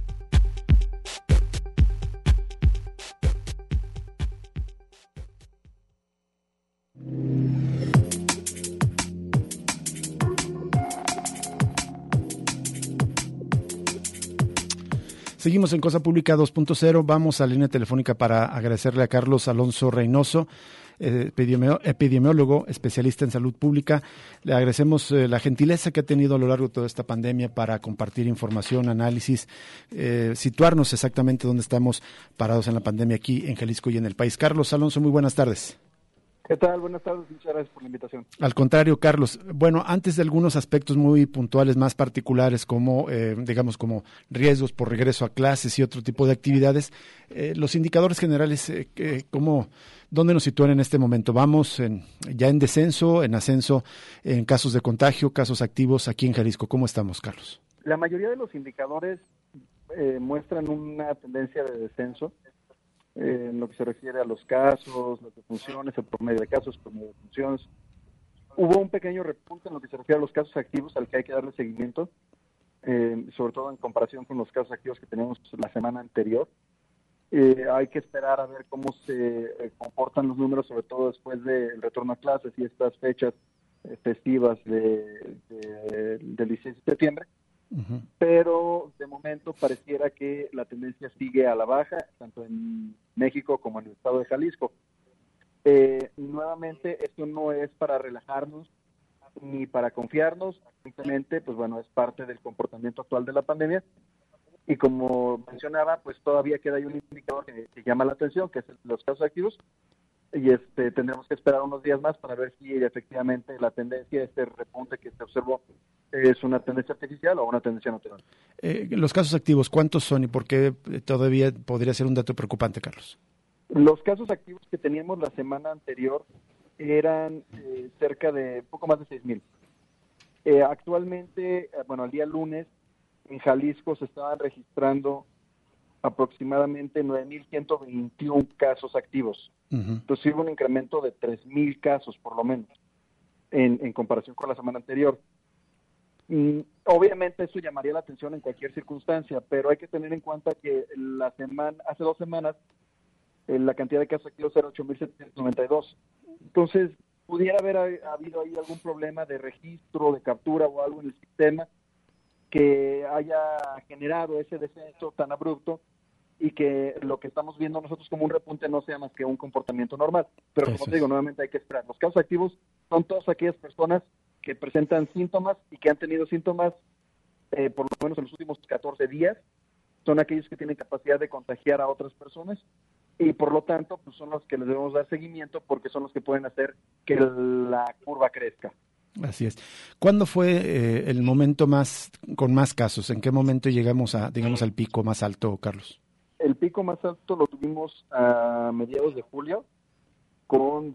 Seguimos en Cosa Pública 2.0. Vamos a la línea telefónica para agradecerle a Carlos Alonso Reynoso, epidemiólogo, especialista en salud pública. Le agradecemos la gentileza que ha tenido a lo largo de toda esta pandemia para compartir información, análisis, situarnos exactamente dónde estamos parados en la pandemia aquí en Jalisco y en el país. Carlos Alonso, muy buenas tardes. ¿Qué tal? Buenas tardes, muchas gracias por la invitación. Al contrario, Carlos. Bueno, antes de algunos aspectos muy puntuales, más particulares, como digamos como riesgos por regreso a clases y otro tipo de actividades, los indicadores generales, ¿dónde nos sitúan en este momento? ¿Vamos ya en descenso, en ascenso, en casos de contagio, casos activos aquí en Jalisco? ¿Cómo estamos, Carlos? La mayoría de los indicadores muestran una tendencia de descenso. En lo que se refiere a los casos, las defunciones, el promedio de casos, el promedio de defunciones. Hubo un pequeño repunte en lo que se refiere a los casos activos al que hay que darle seguimiento, sobre todo en comparación con los casos activos que teníamos la semana anterior. Hay que esperar a ver cómo se comportan los números, sobre todo después del retorno a clases y estas fechas festivas del 16 de septiembre. Uh-huh. Pero de momento pareciera que la tendencia sigue a la baja, tanto en México como en el estado de Jalisco. Nuevamente, esto no es para relajarnos ni para confiarnos, simplemente, pues bueno, es parte del comportamiento actual de la pandemia. Y como mencionaba, pues todavía queda ahí un indicador que llama la atención, que es los casos activos, y tendremos que esperar unos días más para ver si efectivamente la tendencia, este repunte que se observó es una tendencia artificial o una tendencia natural. Los casos activos, ¿cuántos son y por qué todavía podría ser un dato preocupante, Carlos? Los casos activos que teníamos la semana anterior eran cerca de poco más de 6,000. Actualmente, al día lunes, en Jalisco se estaban registrando aproximadamente 9,121 casos activos. Entonces hubo un incremento de 3,000 casos, por lo menos, en comparación con la semana anterior. Obviamente eso llamaría la atención en cualquier circunstancia, pero hay que tener en cuenta que hace 2 semanas la cantidad de casos activos era 8,792. Entonces, pudiera haber habido ahí algún problema de registro, de captura o algo en el sistema que haya generado ese descenso tan abrupto y que lo que estamos viendo nosotros como un repunte no sea más que un comportamiento normal. Pero como te digo, nuevamente hay que esperar. Los casos activos son todas aquellas personas que presentan síntomas y que han tenido síntomas por lo menos en los últimos 14 días. Son aquellos que tienen capacidad de contagiar a otras personas y por lo tanto pues son los que les debemos dar seguimiento porque son los que pueden hacer que la curva crezca. Así es. ¿Cuándo fue el momento con más casos? ¿En qué momento llegamos al pico más alto, Carlos? El pico más alto lo tuvimos a mediados de julio con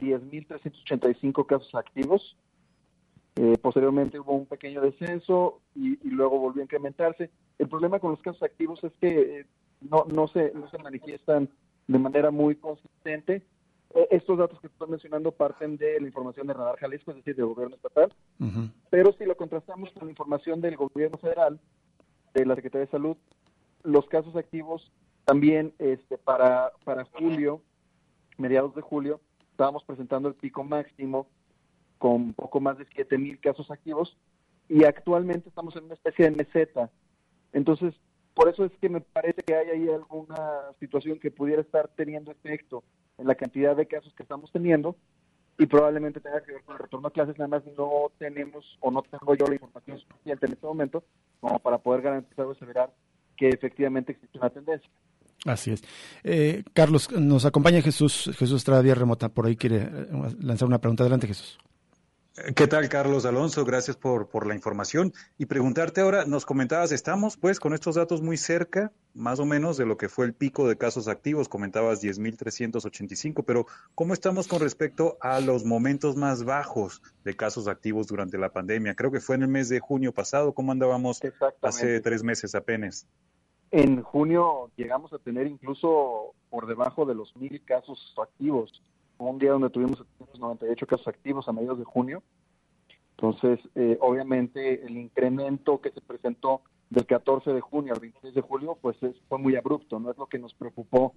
10,385 casos activos. Posteriormente hubo un pequeño descenso y luego volvió a incrementarse. El problema con los casos activos es que no se manifiestan de manera muy consistente. Estos datos que estoy mencionando parten de la información de Radar Jalisco, es decir, del gobierno estatal, pero si lo contrastamos con la información del gobierno federal, de la Secretaría de Salud, los casos activos también para julio, mediados de julio, estábamos presentando el pico máximo con poco más de 7,000 casos activos y actualmente estamos en una especie de meseta. Entonces, por eso es que me parece que hay ahí alguna situación que pudiera estar teniendo efecto en la cantidad de casos que estamos teniendo y probablemente tenga que ver con el retorno a clases. Nada más no tenemos o no tengo yo la información suficiente en este momento como para poder garantizar o aseverar que efectivamente existe una tendencia. Así es. Carlos, nos acompaña Jesús Estrada vía remota, por ahí quiere lanzar una pregunta. Adelante, Jesús. ¿Qué tal, Carlos Alonso? Gracias por la información. Y preguntarte ahora, nos comentabas, estamos pues con estos datos muy cerca, más o menos, de lo que fue el pico de casos activos, comentabas 10,385, pero ¿cómo estamos con respecto a los momentos más bajos de casos activos durante la pandemia? Creo que fue en el mes de junio pasado, ¿cómo andábamos hace 3 meses apenas? En junio llegamos a tener incluso por debajo de los 1,000 casos activos. Un día donde tuvimos 798 casos activos a mediados de junio. Entonces, obviamente, el incremento que se presentó del 14 de junio al 26 de julio, pues fue muy abrupto. No es lo que nos preocupó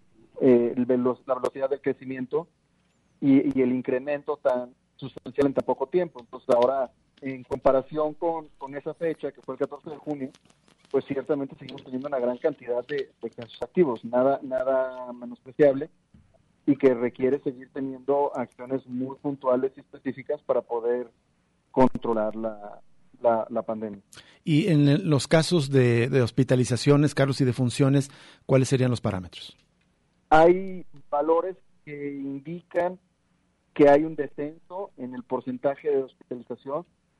la velocidad del crecimiento y el incremento tan sustancial en tan poco tiempo. Entonces, ahora, en comparación con esa fecha, que fue el 14 de junio, pues ciertamente seguimos teniendo una gran cantidad de casos activos. Nada menospreciable, y que requiere seguir teniendo acciones muy puntuales y específicas para poder controlar la pandemia. Y en los casos de hospitalizaciones, Carlos, y de funciones, ¿cuáles serían los parámetros? Hay valores que indican que hay un descenso en el porcentaje de hospitalización.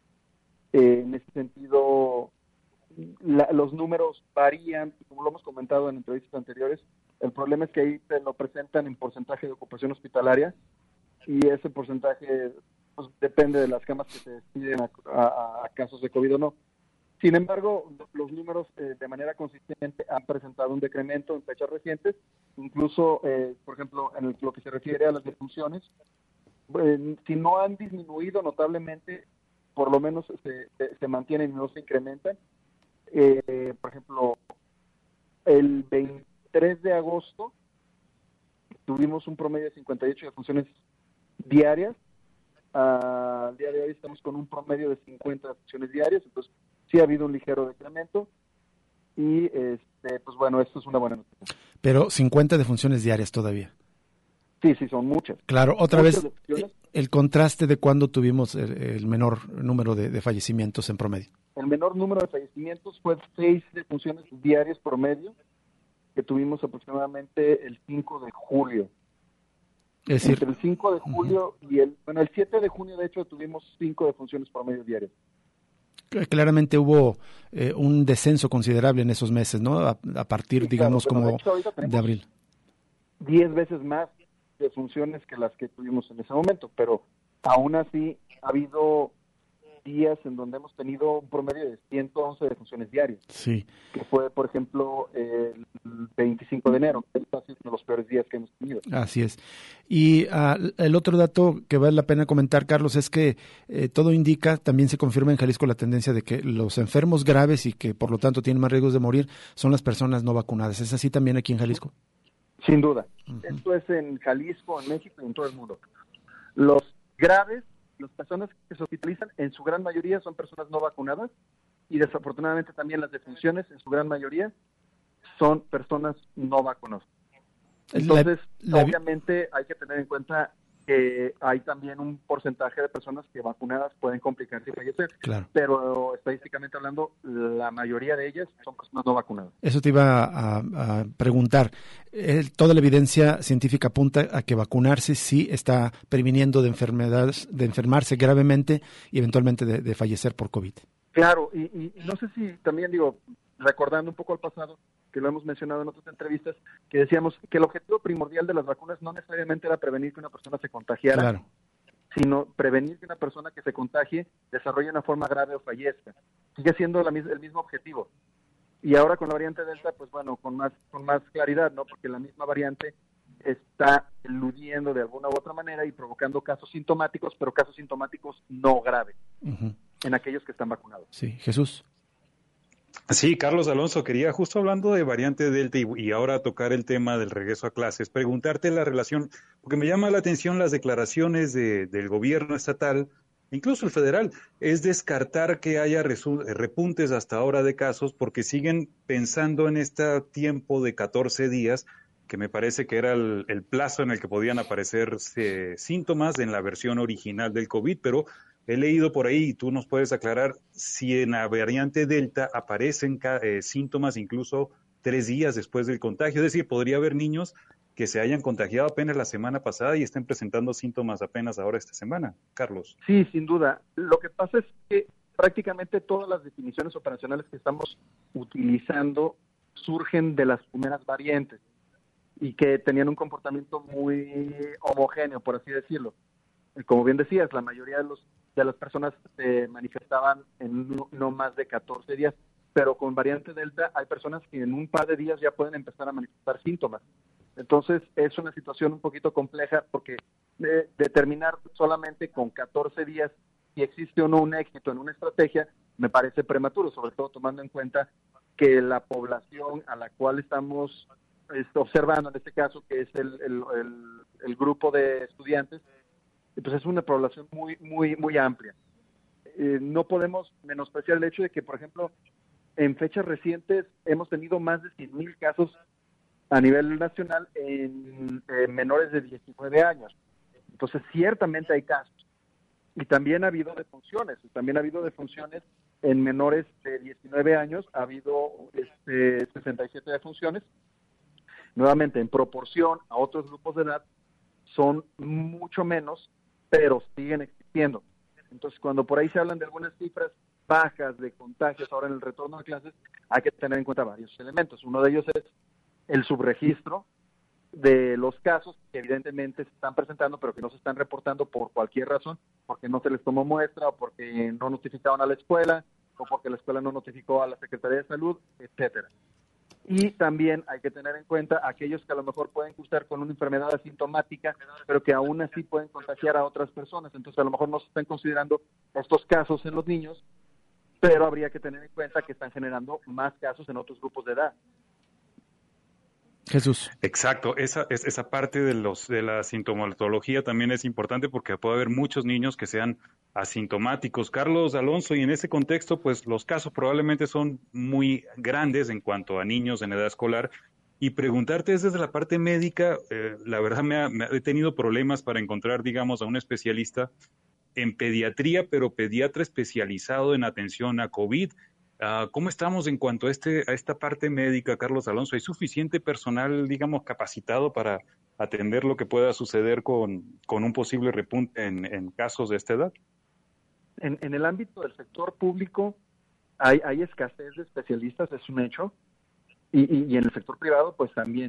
En ese sentido, los números varían, como lo hemos comentado en entrevistas anteriores. El problema es que ahí te lo presentan en porcentaje de ocupación hospitalaria y ese porcentaje pues, depende de las camas que se destinen a casos de COVID o no. Sin embargo, los números de manera consistente han presentado un decremento en fechas recientes, incluso, por ejemplo, en lo que se refiere a las defunciones, si no han disminuido notablemente, por lo menos se mantienen y no se incrementan. Por ejemplo, el 23 de agosto tuvimos un promedio de 58 defunciones diarias. Al día de hoy estamos con un promedio de 50 defunciones diarias, entonces sí ha habido un ligero decremento y pues bueno, esto es una buena noticia. Pero 50 defunciones diarias todavía. Sí, son muchas. Claro, otra vez el contraste de cuando tuvimos el menor número de fallecimientos en promedio. El menor número de fallecimientos fue 6 defunciones diarias promedio, que tuvimos aproximadamente el 5 de julio. Es decir, entre el 5 de julio y el 7 de junio, de hecho, tuvimos 5 defunciones promedio diarias. Claramente hubo un descenso considerable en esos meses, ¿no? A partir, Sí, digamos, claro, como de hecho, ahorita de abril. 10 veces más defunciones que las que tuvimos en ese momento, pero aún así ha habido días en donde hemos tenido un promedio de 111 defunciones diarias, Sí. que fue, por ejemplo, el 25 de enero, que ha sido uno de los peores días que hemos tenido. Así es. Y el otro dato que vale la pena comentar, Carlos, es que todo indica, también se confirma en Jalisco la tendencia de que los enfermos graves y que por lo tanto tienen más riesgos de morir son las personas no vacunadas. ¿Es así también aquí en Jalisco? Sin duda. Uh-huh. Esto es en Jalisco, en México y en todo el mundo. Los graves, las personas que se hospitalizan, en su gran mayoría son personas no vacunadas y desafortunadamente también las defunciones, en su gran mayoría, son personas no vacunadas. Entonces, obviamente hay que tener en cuenta que hay también un porcentaje de personas que vacunadas pueden complicarse y fallecer, claro. Pero estadísticamente hablando, la mayoría de ellas son personas no vacunadas. Eso te iba a preguntar. Toda la evidencia científica apunta a que vacunarse sí está previniendo de enfermedades, de enfermarse gravemente y eventualmente de fallecer por COVID. Claro, y no sé si también recordando un poco al pasado, que lo hemos mencionado en otras entrevistas, que decíamos que el objetivo primordial de las vacunas no necesariamente era prevenir que una persona se contagiara, claro, sino prevenir que una persona que se contagie desarrolle una forma grave o fallezca. Sigue siendo el mismo objetivo. Y ahora con la variante Delta, pues bueno, con más claridad, ¿no? Porque la misma variante está eludiendo de alguna u otra manera y provocando casos sintomáticos, pero casos sintomáticos no graves, uh-huh, en aquellos que están vacunados. Sí, Jesús. Sí, Carlos Alonso, quería justo hablando de variante Delta y ahora tocar el tema del regreso a clases, preguntarte la relación, porque me llama la atención las declaraciones del gobierno estatal, incluso el federal, es descartar que haya repuntes hasta ahora de casos porque siguen pensando en este tiempo de 14 días, que me parece que era el plazo en el que podían aparecer síntomas en la versión original del COVID, pero he leído por ahí, y tú nos puedes aclarar, si en la variante Delta aparecen síntomas incluso 3 días después del contagio. Es decir, podría haber niños que se hayan contagiado apenas la semana pasada y estén presentando síntomas apenas ahora esta semana. Carlos. Sí, sin duda. Lo que pasa es que prácticamente todas las definiciones operacionales que estamos utilizando surgen de las primeras variantes y que tenían un comportamiento muy homogéneo, por así decirlo. Como bien decías, la mayoría de las personas se manifestaban en no más de 14 días, pero con variante Delta hay personas que en un par de días ya pueden empezar a manifestar síntomas. Entonces es una situación un poquito compleja porque determinar solamente con 14 días si existe o no un éxito en una estrategia me parece prematuro, sobre todo tomando en cuenta que la población a la cual estamos observando en este caso, que es el grupo de estudiantes, pues es una población muy amplia. No podemos menospreciar el hecho de que, por ejemplo, en fechas recientes hemos tenido más de 100,000 casos a nivel nacional en menores de 19 años. Entonces, ciertamente hay casos. Y también ha habido defunciones. En menores de 19 años. Ha habido 67 defunciones. Nuevamente, en proporción a otros grupos de edad, son mucho menos, pero siguen existiendo. Entonces, cuando por ahí se hablan de algunas cifras bajas de contagios ahora en el retorno a clases, hay que tener en cuenta varios elementos. Uno de ellos es el subregistro de los casos que evidentemente se están presentando, pero que no se están reportando por cualquier razón, porque no se les tomó muestra, o porque no notificaron a la escuela, o porque la escuela no notificó a la Secretaría de Salud, etcétera. Y también hay que tener en cuenta aquellos que a lo mejor pueden cursar con una enfermedad asintomática, pero que aún así pueden contagiar a otras personas. Entonces, a lo mejor no se están considerando estos casos en los niños, pero habría que tener en cuenta que están generando más casos en otros grupos de edad. Jesús. Exacto, esa parte de la sintomatología también es importante porque puede haber muchos niños que sean asintomáticos. Carlos Alonso, y en ese contexto, pues los casos probablemente son muy grandes en cuanto a niños en edad escolar. Y preguntarte desde la parte médica, la verdad he tenido problemas para encontrar, digamos, a un especialista en pediatría, pero pediatra especializado en atención a COVID. ¿Cómo estamos en cuanto a esta parte médica, Carlos Alonso? ¿Hay suficiente personal, digamos, capacitado para atender lo que pueda suceder con un posible repunte en casos de esta edad? En el ámbito del sector público hay escasez de especialistas, es un hecho, y en el sector privado pues también.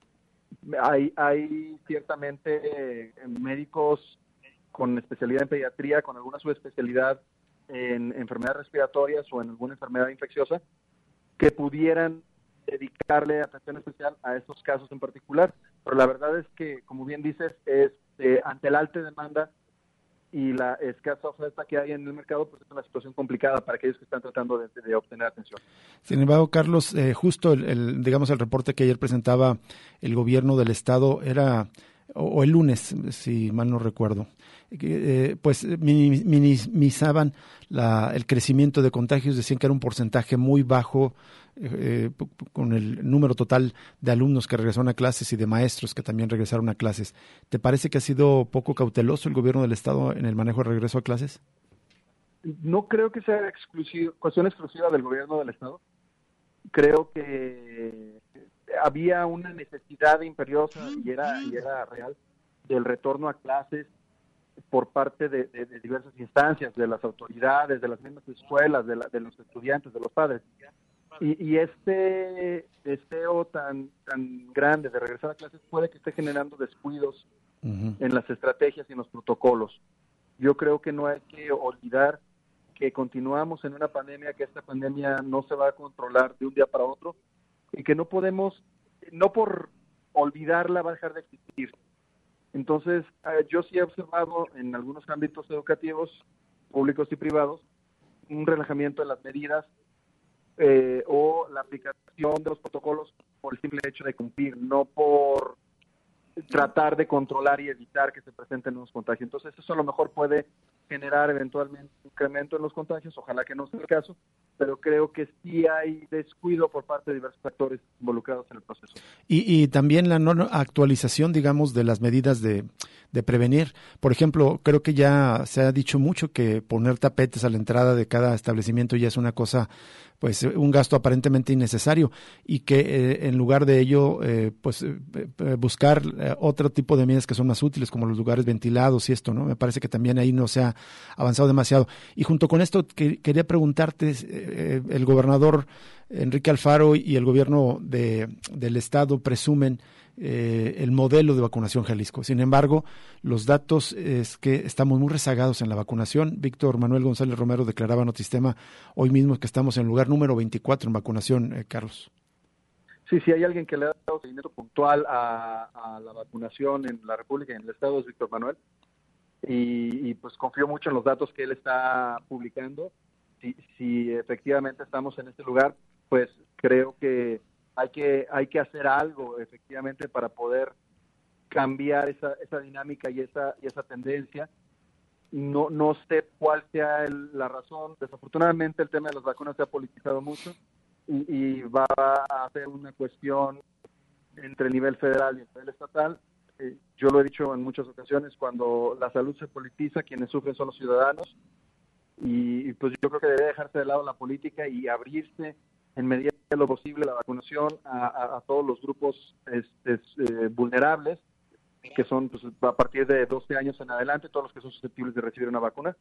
Hay ciertamente médicos con especialidad en pediatría, con alguna subespecialidad en enfermedades respiratorias o en alguna enfermedad infecciosa, que pudieran dedicarle atención especial a estos casos en particular. Pero la verdad es que, como bien dices, ante la alta demanda y la escasa oferta que hay en el mercado, pues es una situación complicada para aquellos que están tratando de obtener atención. Sin embargo, Carlos, justo digamos el reporte que ayer presentaba el gobierno del estado era, o el lunes, si mal no recuerdo, pues minimizaban el crecimiento de contagios, decían que era un porcentaje muy bajo con el número total de alumnos que regresaron a clases y de maestros que también regresaron a clases. ¿Te parece que ha sido poco cauteloso el gobierno del estado en el manejo de regreso a clases? No creo que sea cuestión exclusiva del gobierno del estado. Creo que había una necesidad imperiosa y era real del retorno a clases por parte de diversas instancias, de las autoridades, de las mismas escuelas, de los estudiantes, de los padres. Y este deseo tan grande de regresar a clases puede que esté generando descuidos en las estrategias y en los protocolos. Yo creo que no hay que olvidar que continuamos en una pandemia, que esta pandemia no se va a controlar de un día para otro y que no podemos, no por olvidarla va a dejar de existir. Entonces, yo sí he observado en algunos ámbitos educativos, públicos y privados, un relajamiento de las medidas o la aplicación de los protocolos por el simple hecho de cumplir, no por tratar de controlar y evitar que se presenten nuevos contagios. Entonces, eso a lo mejor puede generar eventualmente un incremento en los contagios, ojalá que no sea el caso, pero creo que sí hay descuido por parte de diversos actores involucrados en el proceso. Y también la no actualización, digamos, de las medidas de prevenir. Por ejemplo, creo que ya se ha dicho mucho que poner tapetes a la entrada de cada establecimiento ya es una cosa, pues un gasto aparentemente innecesario y que en lugar de ello, buscar otro tipo de medidas que son más útiles, como los lugares ventilados y esto, ¿no? Me parece que también ahí no se ha avanzado demasiado. Y junto con esto, quería preguntarte, el gobernador Enrique Alfaro y el gobierno del estado presumen el modelo de vacunación Jalisco. Sin embargo, los datos es que estamos muy rezagados en la vacunación. Víctor Manuel González Romero declaraba a Notistema hoy mismo que estamos en el lugar número 24 en vacunación, Carlos. Sí, hay alguien que le ha dado seguimiento puntual a la vacunación en la República y en el estado es Víctor Manuel. Y pues confío mucho en los datos que él está publicando. Si efectivamente estamos en este lugar, pues creo que hay que hacer algo efectivamente para poder cambiar esa dinámica y esa tendencia. No sé cuál sea la razón. Desafortunadamente el tema de las vacunas se ha politizado mucho y va a ser una cuestión entre el nivel federal y el nivel estatal. Yo lo he dicho en muchas ocasiones, cuando la salud se politiza, quienes sufren son los ciudadanos y pues yo creo que debe dejarse de lado la política y abrirse en medida de lo posible la vacunación a todos los grupos vulnerables, que son pues, a partir de 12 años en adelante, todos los que son susceptibles de recibir una vacuna.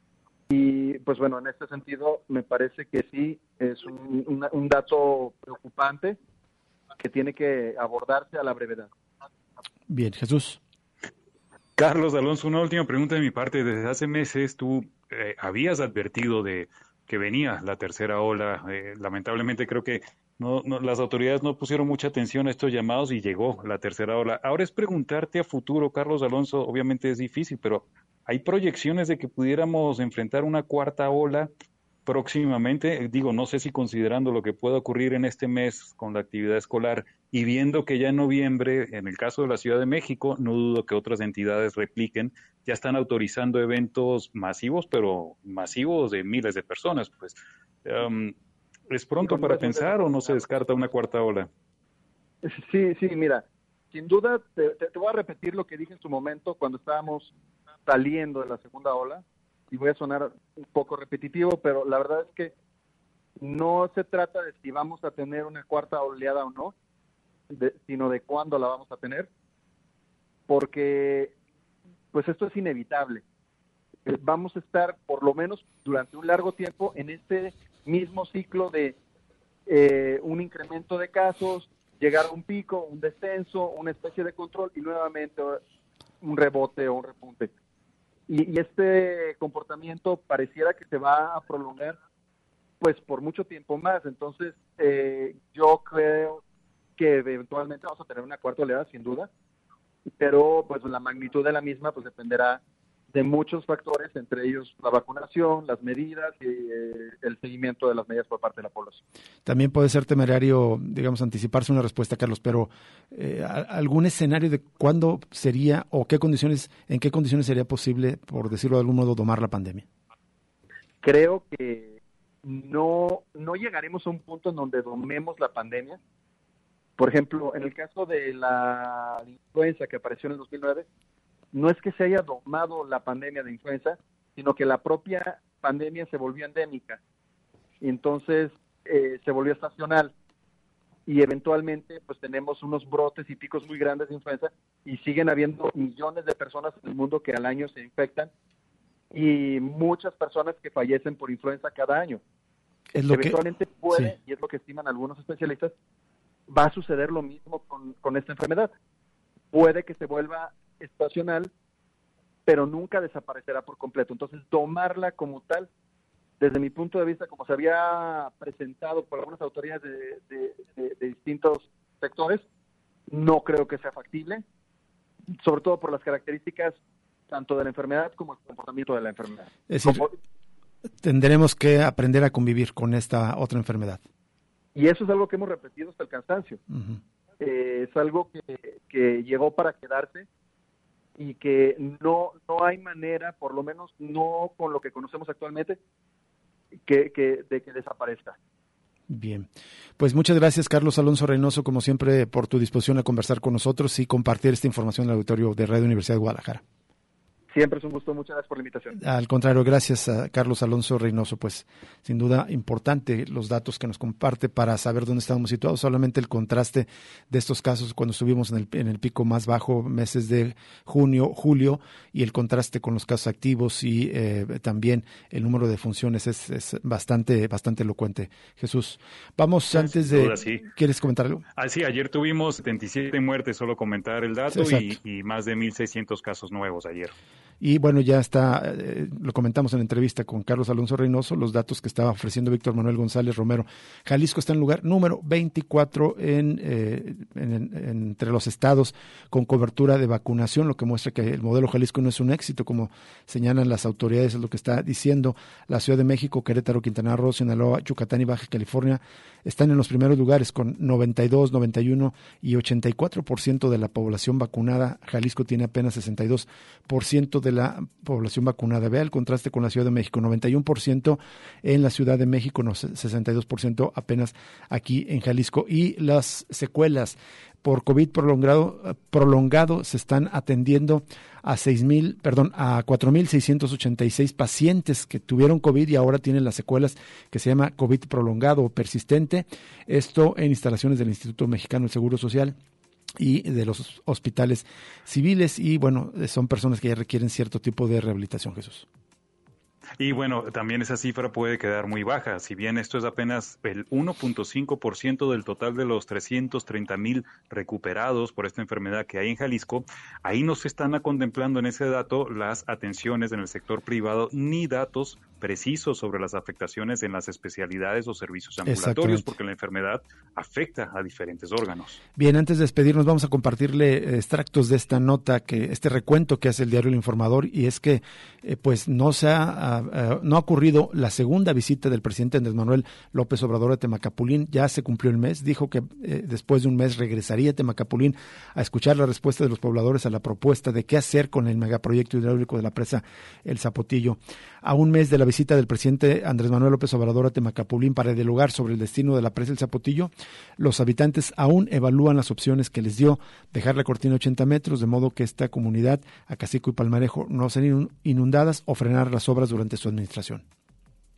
Y pues bueno, en este sentido me parece que sí es un dato preocupante que tiene que abordarse a la brevedad. Bien, Jesús. Carlos Alonso, una última pregunta de mi parte. Desde hace meses tú habías advertido de que venía la tercera ola. Lamentablemente creo que las autoridades no pusieron mucha atención a estos llamados y llegó la tercera ola. Ahora es preguntarte a futuro, Carlos Alonso, obviamente es difícil, pero ¿hay proyecciones de que pudiéramos enfrentar una cuarta ola próximamente? Digo, no sé si considerando lo que pueda ocurrir en este mes con la actividad escolar y viendo que ya en noviembre, en el caso de la Ciudad de México, no dudo que otras entidades repliquen, ya están autorizando eventos masivos, pero masivos de miles de personas. Pues, ¿es pronto para pensar o no se descarta una cuarta ola? Sí, mira, sin duda te voy a repetir lo que dije en su momento cuando estábamos saliendo de la segunda ola, y voy a sonar un poco repetitivo, pero la verdad es que no se trata de si vamos a tener una cuarta oleada o no, sino de cuándo la vamos a tener, porque pues esto es inevitable. vamos a estar por lo menos durante un largo tiempo en este mismo ciclo de un incremento de casos, llegar a un pico, un descenso, una especie de control y nuevamente un rebote o un repunte. Y este comportamiento pareciera que se va a prolongar pues por mucho tiempo más. Entonces yo creo que eventualmente vamos a tener una cuarta oleada sin duda, pero pues la magnitud de la misma pues dependerá de muchos factores, entre ellos la vacunación, las medidas y el seguimiento de las medidas por parte de la población. También puede ser temerario, digamos, anticiparse una respuesta, Carlos, pero ¿algún escenario de cuándo sería o en qué condiciones sería posible, por decirlo de algún modo, domar la pandemia? Creo que no llegaremos a un punto en donde domemos la pandemia. Por ejemplo, en el caso de la influenza que apareció en el 2009, no es que se haya domado la pandemia de influenza, sino que la propia pandemia se volvió endémica y entonces se volvió estacional y eventualmente pues tenemos unos brotes y picos muy grandes de influenza y siguen habiendo millones de personas en el mundo que al año se infectan y muchas personas que fallecen por influenza cada año. Eventualmente puede, sí, y es lo que estiman algunos especialistas, va a suceder lo mismo con esta enfermedad. Puede que se vuelva estacional, pero nunca desaparecerá por completo. Entonces, tomarla como tal, desde mi punto de vista, como se había presentado por algunas autoridades de distintos sectores, no creo que sea factible, sobre todo por las características tanto de la enfermedad como el comportamiento de la enfermedad. Es decir, tendremos que aprender a convivir con esta otra enfermedad. Y eso es algo que hemos repetido hasta el cansancio. Uh-huh. Es algo que llegó para quedarse y que no hay manera, por lo menos no con lo que conocemos actualmente, de que desaparezca. Bien, pues muchas gracias, Carlos Alonso Reynoso, como siempre, por tu disposición a conversar con nosotros y compartir esta información en el auditorio de Radio Universidad de Guadalajara. Siempre es un gusto, muchas gracias por la invitación. Al contrario, gracias a Carlos Alonso Reynoso, pues sin duda importante los datos que nos comparte para saber dónde estamos situados, solamente el contraste de estos casos cuando estuvimos en el pico más bajo, meses de junio, julio, y el contraste con los casos activos y también el número de funciones es bastante elocuente. Jesús, vamos sí, antes de... Duda, sí. ¿Quieres comentar algo? Sí, ayer tuvimos 77 muertes, solo comentar el dato, y más de 1,600 casos nuevos ayer. Y bueno, ya está, lo comentamos en la entrevista con Carlos Alonso Reynoso, los datos que estaba ofreciendo Víctor Manuel González Romero. Jalisco está en lugar número 24 entre los estados con cobertura de vacunación, lo que muestra que el modelo Jalisco no es un éxito, como señalan las autoridades, es lo que está diciendo. La Ciudad de México, Querétaro, Quintana Roo, Sinaloa, Yucatán y Baja California están en los primeros lugares con 92, 91 y 84% de la población vacunada. Jalisco tiene apenas 62% de la población vacunada. Vea el contraste con la Ciudad de México, 91% en la Ciudad de México, 62% apenas aquí en Jalisco. Y las secuelas por COVID prolongado se están atendiendo a 4,686 pacientes que tuvieron COVID y ahora tienen las secuelas, que se llama COVID prolongado o persistente. Esto en instalaciones del Instituto Mexicano del Seguro Social y de los hospitales civiles, y bueno, son personas que ya requieren cierto tipo de rehabilitación, Jesús. Y bueno, también esa cifra puede quedar muy baja, si bien esto es apenas el 1.5% del total de los 330,000 recuperados por esta enfermedad que hay en Jalisco. Ahí no se están contemplando en ese dato las atenciones en el sector privado ni datos precisos sobre las afectaciones en las especialidades o servicios ambulatorios, porque la enfermedad afecta a diferentes órganos. Bien, antes de despedirnos vamos a compartirle extractos de esta nota, este recuento que hace el diario El Informador, y es que pues no ha ocurrido la segunda visita del presidente Andrés Manuel López Obrador a Temacapulín. Ya se cumplió el mes, dijo que después de un mes regresaría a Temacapulín a escuchar la respuesta de los pobladores a la propuesta de qué hacer con el megaproyecto hidráulico de la presa El Zapotillo. A un mes de la visita del presidente Andrés Manuel López Obrador a Temacapulín para dialogar sobre el destino de la presa El Zapotillo, los habitantes aún evalúan las opciones que les dio dejar la cortina 80 metros, de modo que esta comunidad, Acacico y Palmarejo, no sean inundadas o frenar las obras durante su administración.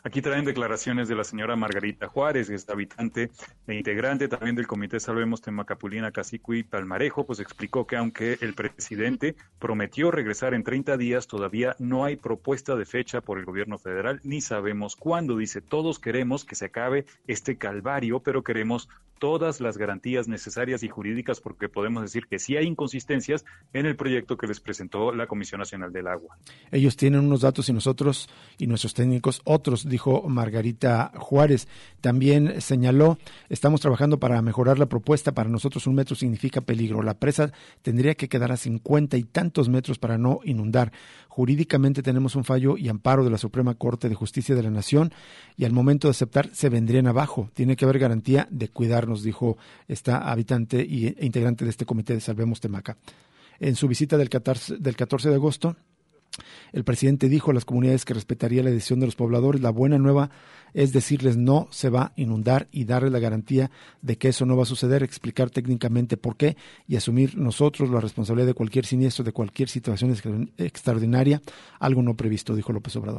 Aquí traen declaraciones de la señora Margarita Juárez, que es habitante e integrante también del Comité Salvemos Temacapulina, Cacico y Palmarejo, pues explicó que aunque el presidente prometió regresar en 30 días, todavía no hay propuesta de fecha por el gobierno federal, ni sabemos cuándo. Dice, todos queremos que se acabe este calvario, pero queremos todas las garantías necesarias y jurídicas, porque podemos decir que sí hay inconsistencias en el proyecto que les presentó la Comisión Nacional del Agua. Ellos tienen unos datos y nosotros y nuestros técnicos otros, dijo Margarita Juárez. También señaló, estamos trabajando para mejorar la propuesta. Para nosotros 1 metro significa peligro. La presa tendría que quedar a 50 y tantos metros para no inundar. Jurídicamente tenemos un fallo y amparo de la Suprema Corte de Justicia de la Nación y al momento de aceptar se vendrían abajo. Tiene que haber garantía de cuidarnos, dijo esta habitante e integrante de este comité de Salvemos Temaca. En su visita del 14 de agosto, el presidente dijo a las comunidades que respetaría la decisión de los pobladores. La buena nueva es decirles no se va a inundar y darles la garantía de que eso no va a suceder, explicar técnicamente por qué y asumir nosotros la responsabilidad de cualquier siniestro, de cualquier situación extraordinaria, algo no previsto, dijo López Obrador.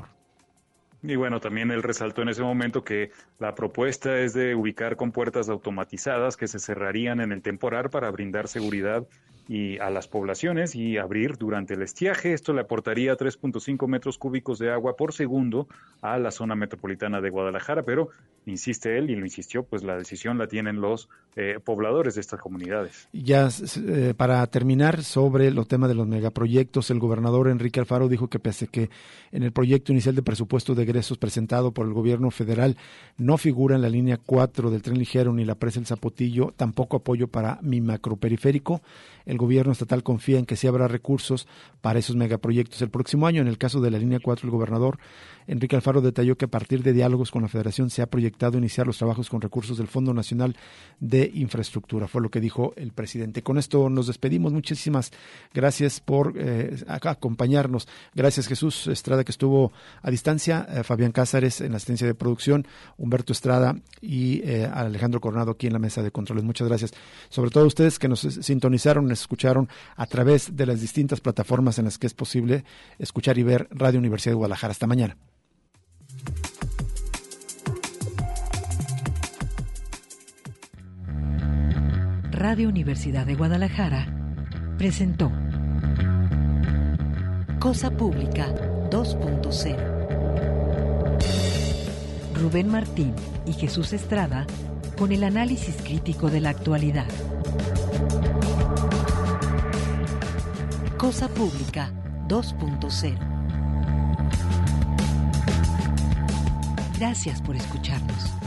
Y bueno, también él resaltó en ese momento que la propuesta es de ubicar compuertas automatizadas que se cerrarían en el temporal para brindar seguridad y a las poblaciones y abrir durante el estiaje. Esto le aportaría 3.5 metros cúbicos de agua por segundo a la zona metropolitana de Guadalajara, pero insiste él y lo insistió, pues la decisión la tienen los pobladores de estas comunidades. Ya para terminar, sobre el tema de los megaproyectos, el gobernador Enrique Alfaro dijo que pese que en el proyecto inicial de presupuesto de egresos presentado por el gobierno federal no figura en la línea 4 del tren ligero ni la presa El Zapotillo, tampoco apoyo para mi macroperiférico. El gobierno estatal confía en que sí habrá recursos para esos megaproyectos el próximo año. En el caso de la línea 4, el gobernador Enrique Alfaro detalló que a partir de diálogos con la Federación se ha proyectado iniciar los trabajos con recursos del Fondo Nacional de Infraestructura. Fue lo que dijo el presidente. Con esto nos despedimos. Muchísimas gracias por acompañarnos. Gracias Jesús Estrada, que estuvo a distancia, Fabián Cázares en la asistencia de producción, Humberto Estrada y Alejandro Coronado aquí en la mesa de controles. Muchas gracias. Sobre todo a ustedes que nos sintonizaron, nos escucharon a través de las distintas plataformas en las que es posible escuchar y ver Radio Universidad de Guadalajara. Hasta mañana. Radio Universidad de Guadalajara presentó Cosa Pública 2.0. Rubén Martín y Jesús Estrada con el análisis crítico de la actualidad. Cosa Pública 2.0. Gracias por escucharnos.